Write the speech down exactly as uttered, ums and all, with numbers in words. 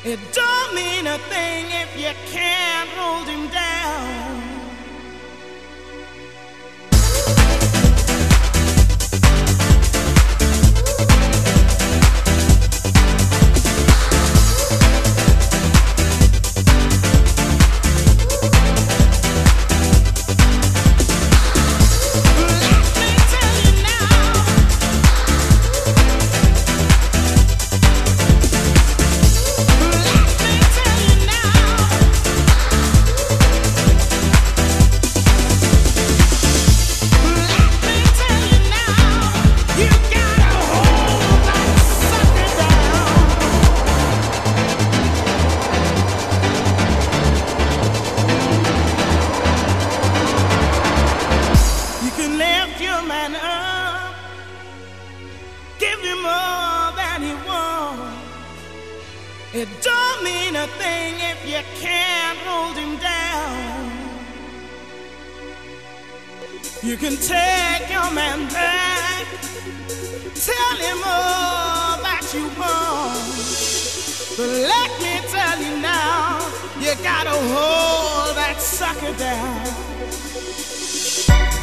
It don't mean a thing if you can't hold him down. It don't mean a thing if you can't hold him down. You can take your man back, tell him all that you want, but let me tell you now, you gotta hold that sucker down.